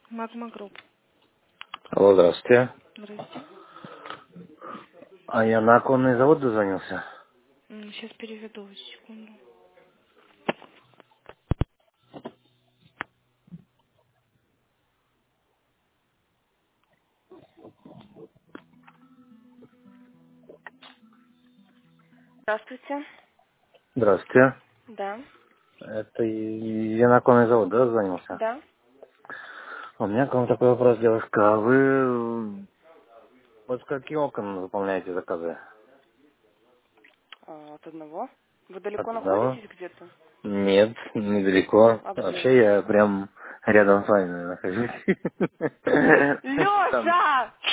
Магма Групп. Алло, здравствуйте. Здрасте. А я на оконный завод дозвонился. Сейчас переведу вас, секунду. Здравствуйте. Здравствуйте. Да. Это я на оконный завод, да, дозвонился? Да. У меня к вам такой вопрос, девушка. А вы вот с каких окон заполняете заказы? От одного. Вы далеко От одного? находитесь где-то? Нет, недалеко. А где Вообще вы? я прям рядом с вами нахожусь. Там. Лёша!